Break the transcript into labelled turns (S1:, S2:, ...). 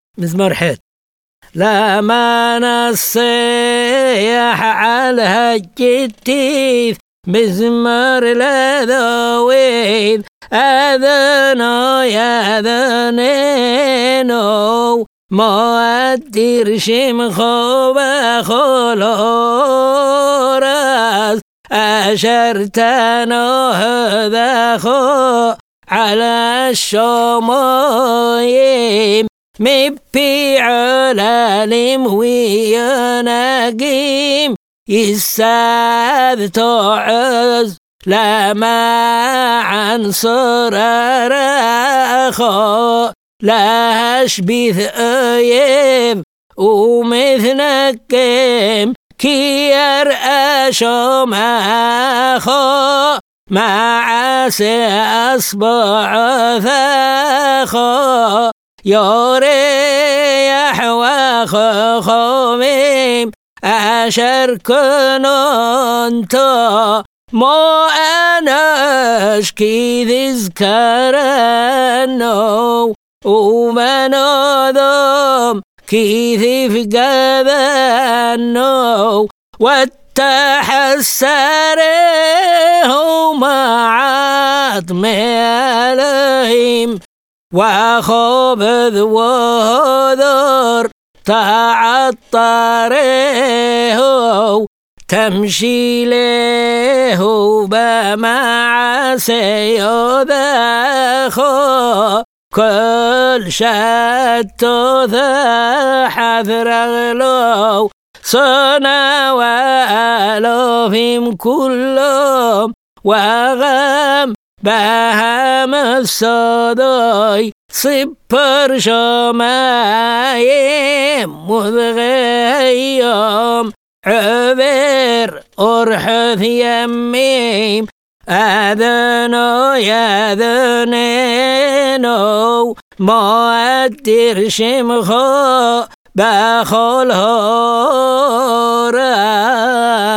S1: مزمار حيت لما نصيح على الجتيف مزمار لذويذ أذنو يا ذنينو ما أدير شمخو بخلورس أشرتنو هذاخو على الشمويم مبي علالم ويناقيم يساذ تعز لما عن صرار أخو لاش بيث أيم ومثنكم كير أشم أخو مع أصبع ثاخو يوريح وخوميم أشر كنونتو مو أناش كي ذكرنو ومنوذم كي ذفقذنو والتحسره معاطم عليهم وخبذ وذر تعطره تمشي له بمعسي ذاخو كل شتو ذا حذرغلو صنع وألوفهم كلهم وغم بهم الصداي صبر شمايم مذغيم عبر أرحث يميم أذنو يذنينو ما أدير شمخو بخل هورا